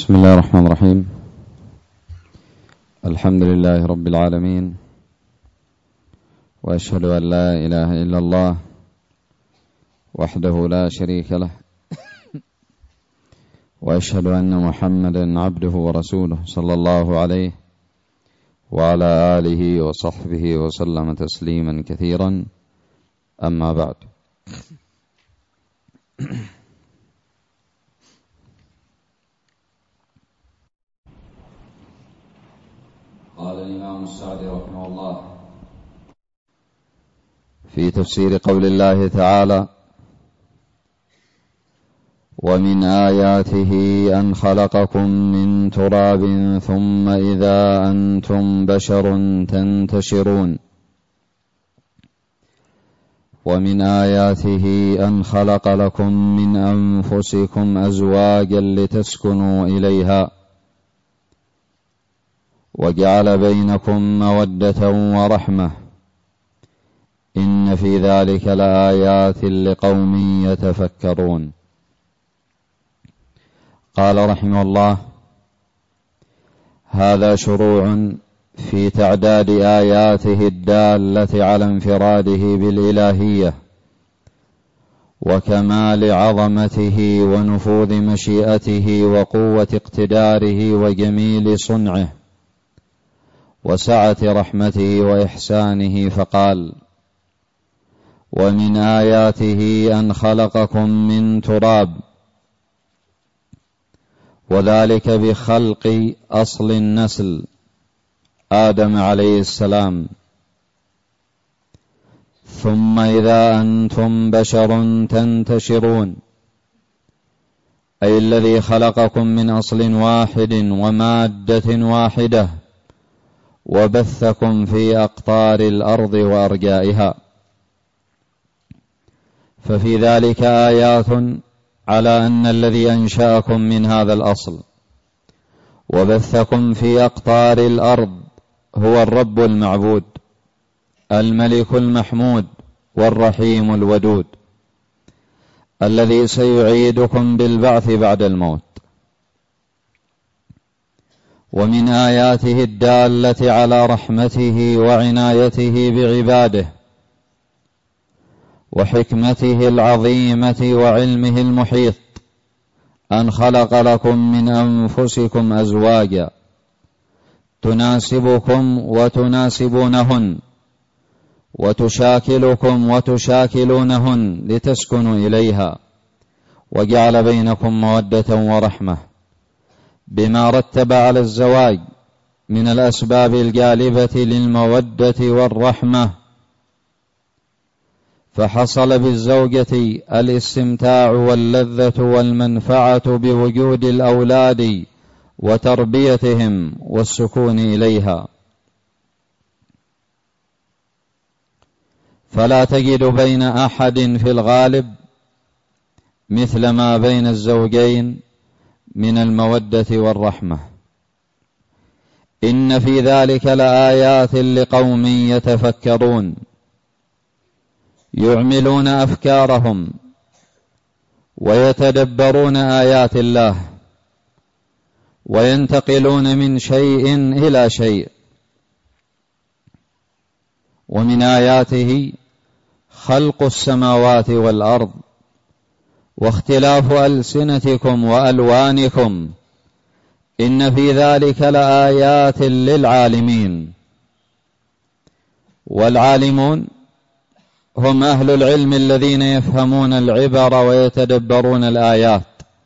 بسم الله الرحمن الرحيم. الحمد لله رب العالمين، وأشهد أن لا إله إلا الله وحده لا شريك له، وأشهد أن محمدا عبده ورسوله صلى الله عليه وعلى آله وصحبه وسلم تسليما كثيرا. أما بعد، قال الإمام السعدي رحمه الله في تفسير قول الله تعالى: ومن آياته أن خلقكم من تراب ثم إذا أنتم بشر تنتشرون. ومن آياته أن خلق لكم من أنفسكم أزواجا لتسكنوا إليها وجعل بينكم مودة ورحمة إن في ذلك لآيات لقوم يتفكرون. قال رحمه الله: هذا شروع في تعداد آياته الدالة على انفراده بالإلهية وكمال عظمته ونفوذ مشيئته وقوة اقتداره وجميل صنعه وسعة رحمته وإحسانه، فقال: ومن آياته أن خلقكم من تراب، وذلك بخلق أصل النسل آدم عليه السلام، ثم إذا أنتم بشر تنتشرون، أي الذي خلقكم من أصل واحد ومادة واحدة وبثكم في أقطار الأرض وأرجائها. ففي ذلك آيات على أن الذي أنشأكم من هذا الأصل وبثكم في أقطار الأرض هو الرب المعبود الملك المحمود والرحيم الودود، الذي سيعيدكم بالبعث بعد الموت. ومن آياته الدالة على رحمته وعنايته بعباده وحكمته العظيمة وعلمه المحيط أن خلق لكم من أنفسكم أزواجا تناسبكم وتناسبونهن وتشاكلكم وتشاكلونهن لتسكنوا إليها، وجعل بينكم مودة ورحمة بما رتب على الزواج من الأسباب الجالبة للمودة والرحمة، فحصل بالزوجة الاستمتاع واللذة والمنفعة بوجود الأولاد وتربيتهم والسكون إليها. فلا تجد بين أحد في الغالب مثل ما بين الزوجين من المودة والرحمة. إن في ذلك لآيات لقوم يتفكرون يعملون أفكارهم ويتدبرون آيات الله وينتقلون من شيء إلى شيء. ومن آياته خلق السماوات والأرض واختلاف ألسنتكم وألوانكم إن في ذلك لآيات للعالمين. والعالمون هم أهل العلم الذين يفهمون العبر ويتدبرون الآيات.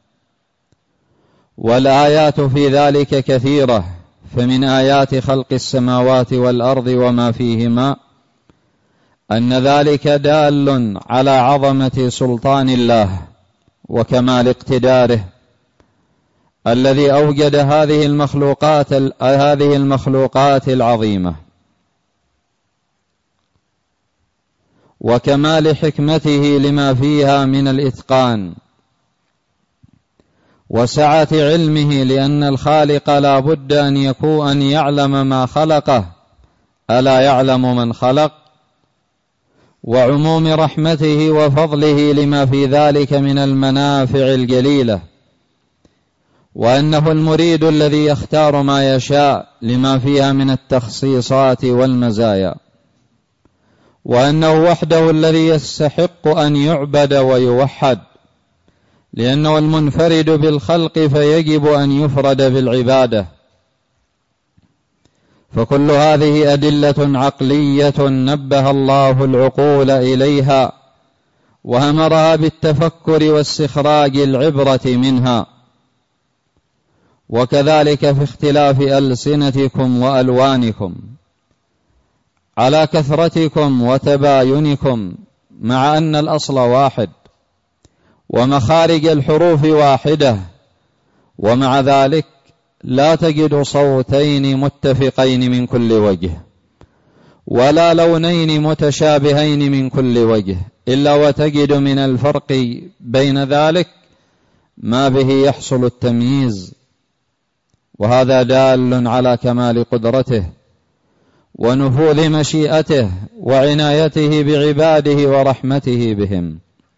والآيات في ذلك كثيرة، فمن آيات خلق السماوات والأرض وما فيهما أن ذلك دال على عظمة سلطان الله وكمال اقتداره الذي أوجد هذه المخلوقات العظيمة، وكمال حكمته لما فيها من الإتقان، وسعة علمه لأن الخالق لا بد أن يعلم ما خلقه، ألا يعلم من خلق، وعموم رحمته وفضله لما في ذلك من المنافع الجليلة، وأنه المريد الذي يختار ما يشاء لما فيها من التخصيصات والمزايا، وأنه وحده الذي يستحق أن يعبد ويوحد، لأنه المنفرد بالخلق فيجب أن يفرد بالعبادة. فكل هذه أدلة عقلية نبه الله العقول إليها وأمرها بالتفكر واستخراج العبرة منها. وكذلك في اختلاف ألسنتكم وألوانكم، على كثرتكم وتباينكم، مع أن الأصل واحد ومخارج الحروف واحدة، ومع ذلك لا تجد صوتين متفقين من كل وجه، ولا لونين متشابهين من كل وجه، إلا وتجد من الفرق بين ذلك ما به يحصل التمييز. وهذا دال على كمال قدرته ونفوذ مشيئته وعنايته بعباده ورحمته بهم،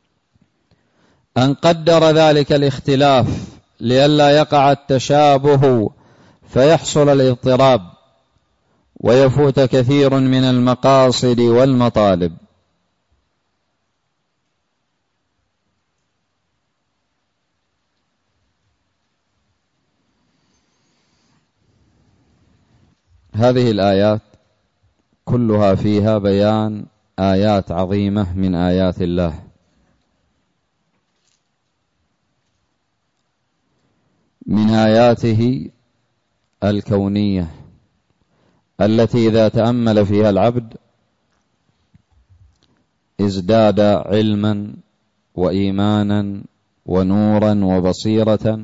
أن قدر ذلك الاختلاف لئلا يقع التشابه فيحصل الاضطراب ويفوت كثير من المقاصد والمطالب. هذه الآيات كلها فيها بيان آيات عظيمة من آيات الله، من آياته الكونية التي إذا تأمل فيها العبد ازداد علما وإيمانا ونورا وبصيرة.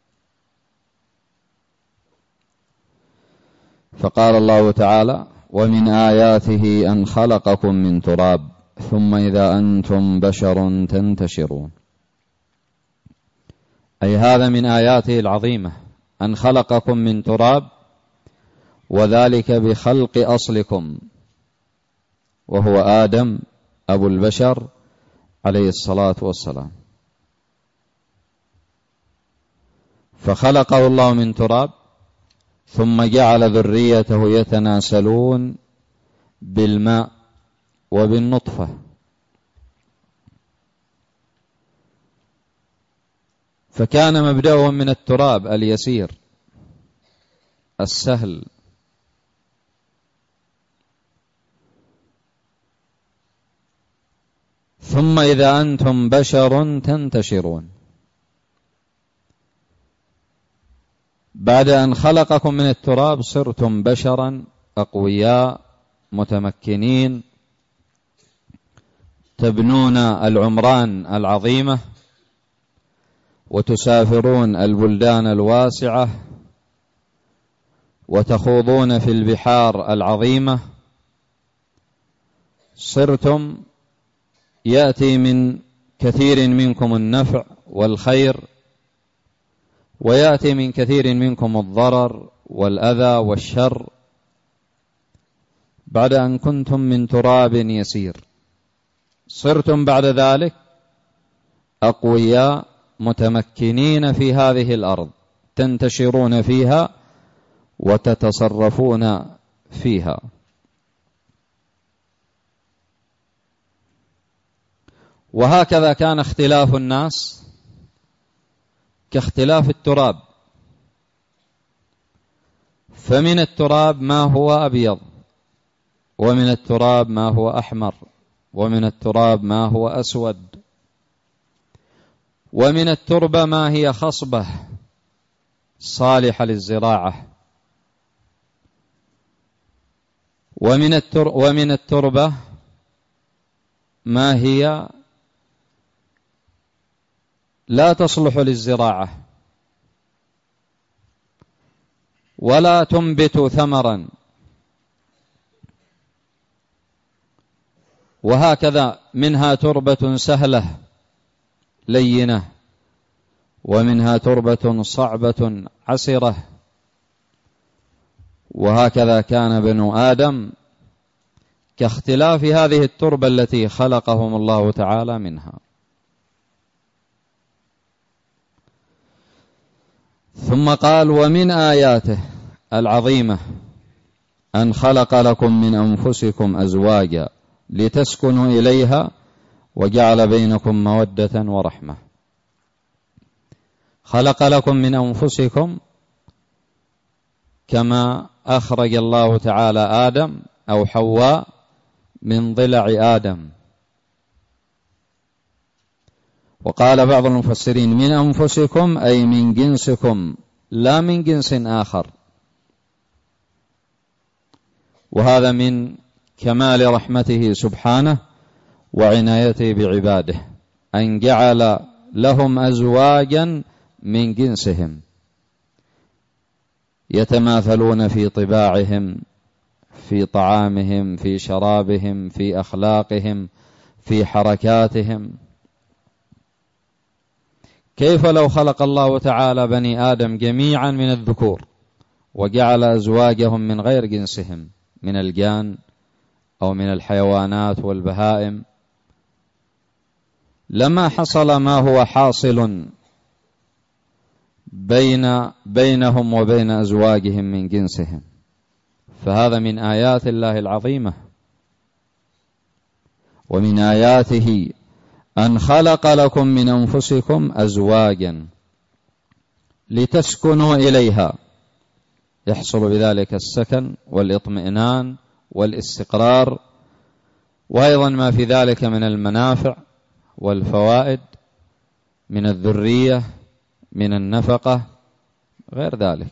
فقال الله تعالى: ومن آياته أن خلقكم من تراب ثم إذا أنتم بشر تنتشرون. أي هذا من آياته العظيمة أن خلقكم من تراب، وذلك بخلق أصلكم وهو آدم أبو البشر عليه الصلاة والسلام. فخلقه الله من تراب ثم جعل ذريته يتناسلون بالماء وبالنطفة. فكان مبدأهم من التراب اليسير السهل، ثم إذا أنتم بشر تنتشرون، بعد أن خلقكم من التراب صرتم بشرا أقوياء متمكنين، تبنون العمران العظيمة وتسافرون البلدان الواسعة وتخوضون في البحار العظيمة. صرتم يأتي من كثير منكم النفع والخير، ويأتي من كثير منكم الضرر والأذى والشر، بعد أن كنتم من تراب يسير. صرتم بعد ذلك أقوياء متمكنين في هذه الأرض، تنتشرون فيها وتتصرفون فيها. وهكذا كان اختلاف الناس كاختلاف التراب، فمن التراب ما هو أبيض، ومن التراب ما هو أحمر، ومن التراب ما هو أسود، ومن التربة ما هي خصبة صالحة للزراعة، ومن التربة ما هي لا تصلح للزراعة ولا تنبت ثمرا. وهكذا منها تربة سهلة لينة، ومنها تربة صعبة عسرة. وهكذا كان بنو آدم كاختلاف هذه التربة التي خلقهم الله تعالى منها. ثم قال ومن آياته العظيمة أن خلق لكم من أنفسكم أزواجا لتسكنوا إليها وجعل بينكم مودة ورحمة. خلق لكم من أنفسكم كما أخرج الله تعالى آدم أو حواء من ضلع آدم. وقال بعض المفسرين من أنفسكم أي من جنسكم لا من جنس آخر، وهذا من كمال رحمته سبحانه وعنايته بعباده أن جعل لهم أزواجا من جنسهم يتماثلون في طباعهم، في طعامهم، في شرابهم، في أخلاقهم، في حركاتهم. كيف لو خلق الله تعالى بني آدم جميعا من الذكور وجعل أزواجهم من غير جنسهم من الجان أو من الحيوانات والبهائم؟ لما حصل ما هو حاصل بينهم وبين أزواجهم من جنسهم. فهذا من آيات الله العظيمة. ومن آياته أن خلق لكم من أنفسكم أزواجا لتسكنوا إليها، يحصل بذلك السكن والإطمئنان والاستقرار، وأيضا ما في ذلك من المنافع والفوائد من الذرية، من النفقة، غير ذلك.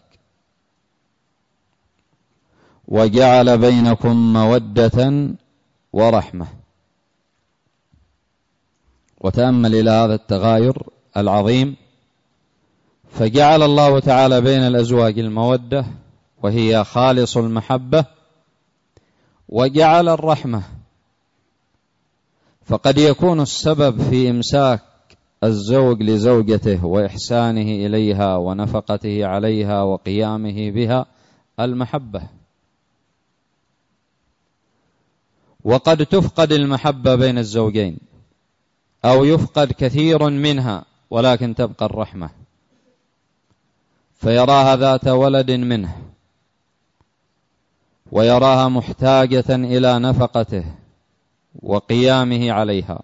وجعل بينكم مودة ورحمة. وتأمل إلى هذا التغاير العظيم، فجعل الله تعالى بين الأزواج المودة وهي خالص المحبة، وجعل الرحمة. فقد يكون السبب في إمساك الزوج لزوجته وإحسانه إليها ونفقته عليها وقيامه بها المحبة، وقد تفقد المحبة بين الزوجين أو يفقد كثير منها ولكن تبقى الرحمة، فيراها ذات ولد منه ويراها محتاجة إلى نفقته وقيامه عليها،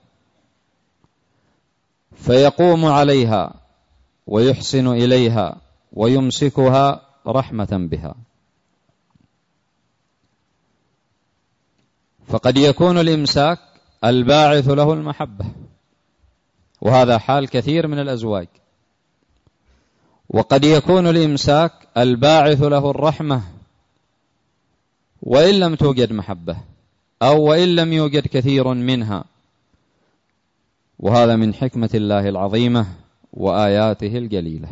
فيقوم عليها ويحسن إليها ويمسكها رحمة بها. فقد يكون الإمساك الباعث له المحبة، وهذا حال كثير من الأزواج. وقد يكون الإمساك الباعث له الرحمة وإن لم توجد محبة أو وإن لم يوجد كثير منها، وهذا من حكمة الله العظيمة وآياته الجليلة.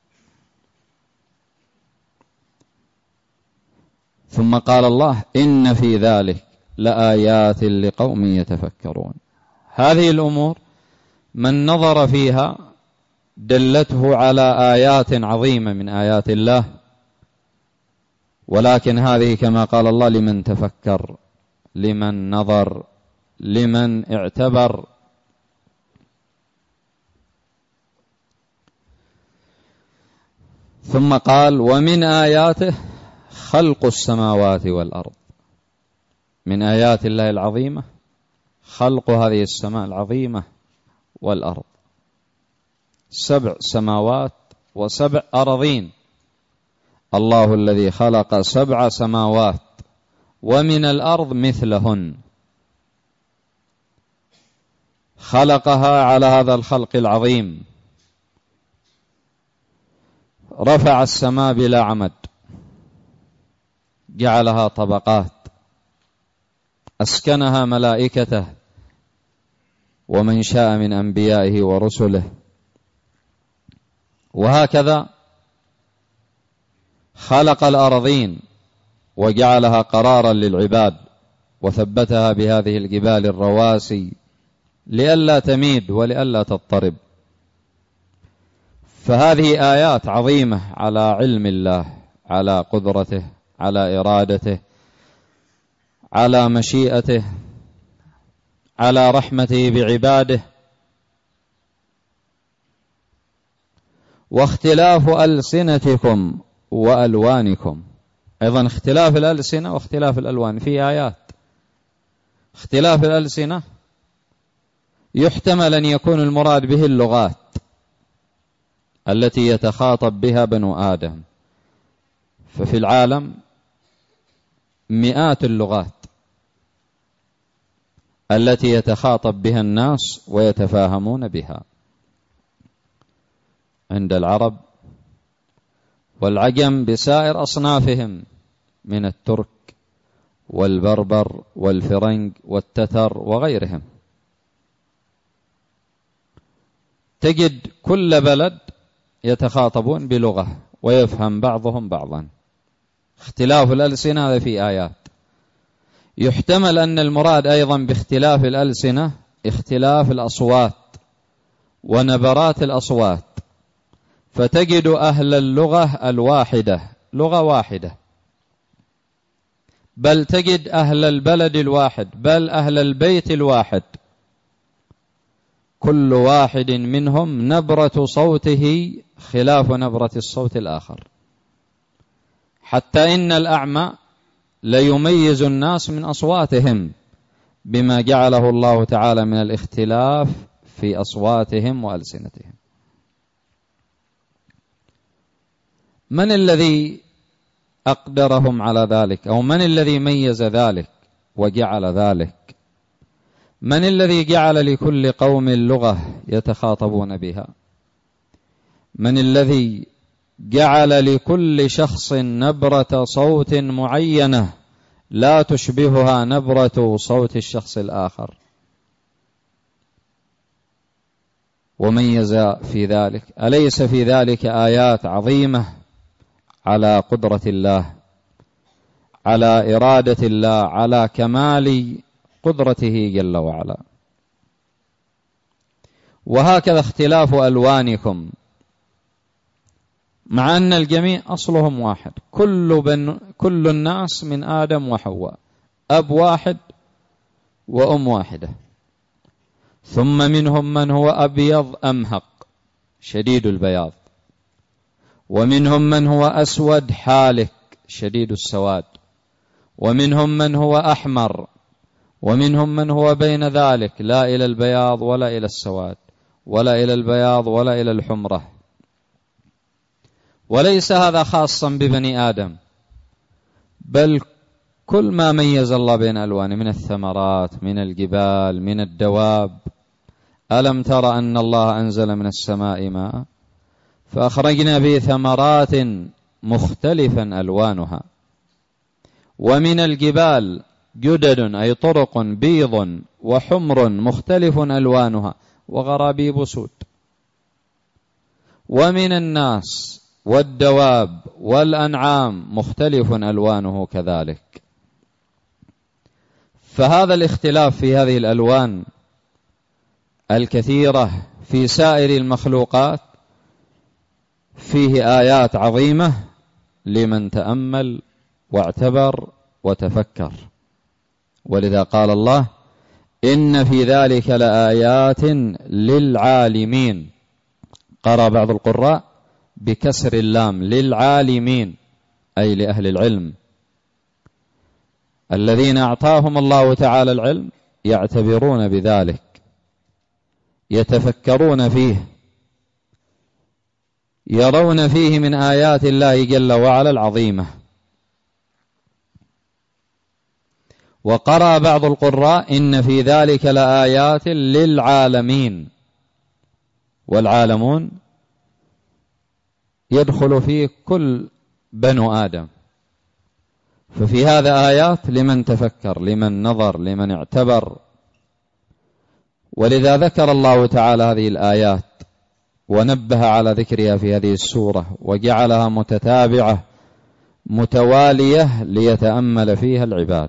ثم قال الله إن في ذلك لآيات لقوم يتفكرون. هذه الأمور من نظر فيها دلته على آيات عظيمة من آيات الله، ولكن هذه كما قال الله لمن تفكر، لمن نظر، لمن اعتبر. ثم قال ومن آياته خلق السماوات والأرض. من آيات الله العظيمة خلق هذه السماء العظيمة والأرض، 7 سماوات و7 أرضين. الله الذي خلق 7 سماوات ومن الأرض مثلهن، خلقها على هذا الخلق العظيم. رفع السماء بلا عمد، جعلها طبقات، أسكنها ملائكته ومن شاء من أنبيائه ورسله. وهكذا خلق الأرضين وجعلها قرارا للعباد، وثبتها بهذه الجبال الرواسي لئلا تميد ولئلا تضطرب. فهذه آيات عظيمة على علم الله، على قدرته، على إرادته، على مشيئته، على رحمته بعباده. واختلاف ألسنتكم وألوانكم. أيضا اختلاف الألسنة واختلاف الألوان في آيات. اختلاف الألسنة يحتمل أن يكون المراد به اللغات التي يتخاطب بها بنو آدم، ففي العالم مئات اللغات التي يتخاطب بها الناس ويتفاهمون بها. عند العرب والعجم بسائر أصنافهم من الترك والبربر والفرنج والتتر وغيرهم، تجد كل بلد يتخاطبون بلغة ويفهم بعضهم بعضا. اختلاف الألسنة هذا في آيات. يحتمل أن المراد أيضا باختلاف الألسنة اختلاف الأصوات ونبرات الأصوات، فتجد أهل اللغة الواحدة لغة واحدة، بل تجد أهل البلد الواحد، بل أهل البيت الواحد، كل واحد منهم نبرة صوته خلاف نبرة الصوت الآخر، حتى إن الأعمى ليميز الناس من أصواتهم بما جعله الله تعالى من الاختلاف في أصواتهم وألسنتهم. من الذي أقدرهم على ذلك، أو من الذي ميز ذلك وجعل ذلك؟ من الذي جعل لكل قوم لغة يتخاطبون بها؟ من الذي جعل لكل شخص نبرة صوت معينة لا تشبهها نبرة صوت الشخص الآخر، وميز في ذلك؟ أليس في ذلك آيات عظيمة على قدرة الله، على إرادة الله، على كمال قدرته جل وعلا؟ وهكذا اختلاف ألوانكم، مع أن الجميع أصلهم واحد، كل الناس من آدم وحواء، أب واحد وأم واحدة، ثم منهم من هو أبيض أمهق شديد البياض، ومنهم من هو أسود حالك شديد السواد، ومنهم من هو أحمر، ومنهم من هو بين ذلك لا إلى البياض ولا إلى السواد ولا إلى البياض ولا إلى الحمرة. وليس هذا خاصا ببني آدم، بل كل ما ميز الله بين ألوانه من الثمرات، من الجبال، من الدواب. ألم تر أن الله أنزل من السماء ماء فأخرجنا به ثمرات مختلفا ألوانها، ومن الجبال جدد أي طرق بيض وحمر مختلف ألوانها وغرابيب سود، ومن الناس والدواب والأنعام مختلف ألوانه كذلك. فهذا الاختلاف في هذه الألوان الكثيرة في سائر المخلوقات فيه آيات عظيمة لمن تأمل واعتبر وتفكر. ولذا قال الله: إن في ذلك لآيات للعالمين. قرأ بعض القراء بكسر اللام للعالمين، أي لأهل العلم الذين أعطاهم الله تعالى العلم، يعتبرون بذلك، يتفكرون فيه، يرون فيه من آيات الله جل وعلا العظيمة. وقرأ بعض القراء إن في ذلك لآيات للعالمين، والعالمون يدخل فيه كل بنو آدم، ففي هذا آيات لمن تفكر، لمن نظر، لمن اعتبر. ولذا ذكر الله تعالى هذه الآيات ونبه على ذكرها في هذه السورة، وجعلها متتابعة متوالية ليتأمل فيها العباد.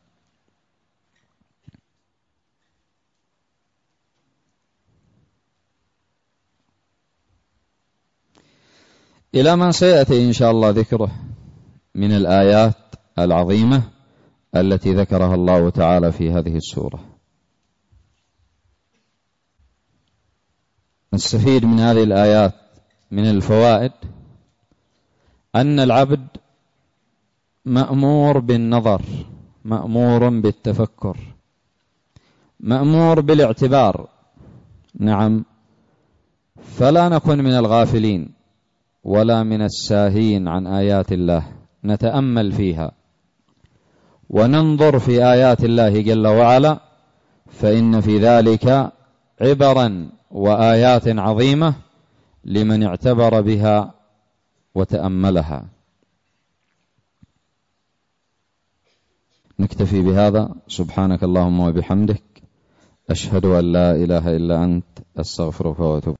إلى ما سيأتي إن شاء الله ذكره من الآيات العظيمة التي ذكرها الله تعالى في هذه السورة. نستفيد من هذه الآيات من الفوائد أن العبد مأمور بالنظر، مأمور بالتفكر، مأمور بالاعتبار. نعم، فلا نكن من الغافلين ولا من الساهين عن آيات الله، نتأمل فيها وننظر في آيات الله جل وعلا، فإن في ذلك عبرا وآيات عظيمة لمن اعتبر بها وتأملها. نكتفي بهذا. سبحانك اللهم وبحمدك، أشهد أن لا إله إلا أنت، أستغفرك وأتوب